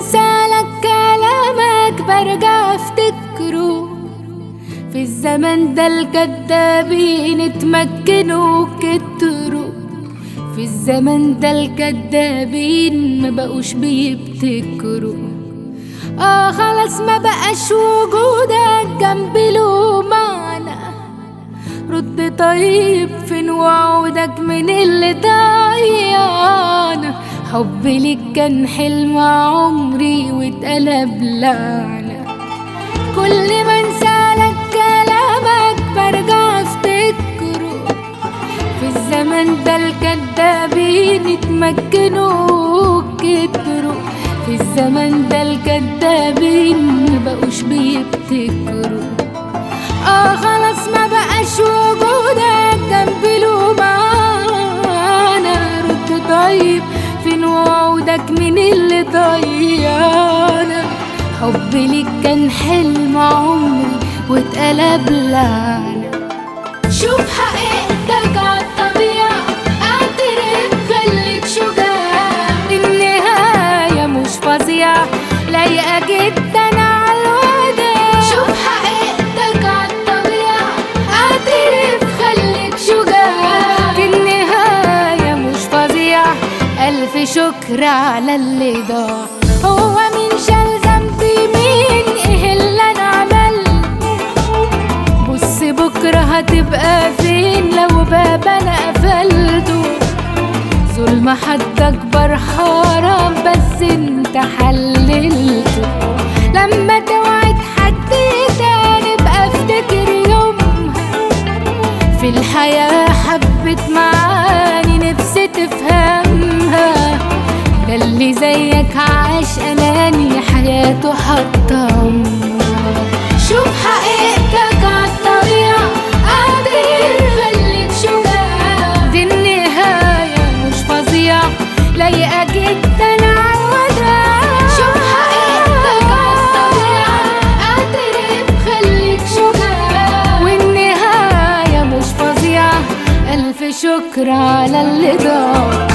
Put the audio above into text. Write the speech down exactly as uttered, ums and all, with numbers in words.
انسالك كلامك برجع افتكره، في الزمن ده الكدابين اتمكنوا كتروا، في الزمن ده الكدابين ما بقوش بيبتكروا. اه خلاص ما بقاش وجودك جنبي له معنى، رد طيب فين وعودك من اللي ضيعنا؟ حبي ليك كان حلم عمري واتقلب لعنة، كل ما انسالك كلامك برجع افتكره، في الزمن ده الكدابين اتمكنوا كتروا، في الزمن ده الكدابين مبقوش بيبتكروا. اه خلاص ما بقاش وجودك جنبي له معنى، رد طيب فين وعودك من اللي ضيعنا؟ حبي ليك كان حلم عمري واتقلب لعنة. شوف حقيقتك عالطبيعة، اعترف خليك شجاع، النهاية مش فظيعة لايقة جدا عالوداع. شوف حقيقتك عالطبيعة، اعترف خليك شجاع، النهاية مش فظيعة، ألف شكر على اللي ضاع. هو مين شال ذنبي مين ايه اللي انا عملته؟ بص بكرة هتبقى فين لو باب انا قفلته؟ ظلم حد اكبر حرام بس انت حللته، لما توعد حد تاني بقى افتكر يومها، في الحياة حبت معاني نفسي تفهمها، ده اللي زيك عاش اناني حياته حطمها. شوف حقيقتك عالطبيعة، قادر خليك شجاع، دي النهاية مش فظيعة لايقة جدا عالوداع. شوف حقيقتك عالطبيعة، قادر خليك شجاع، والنهاية مش فظيعة، ألف شكر على اللي ضاع.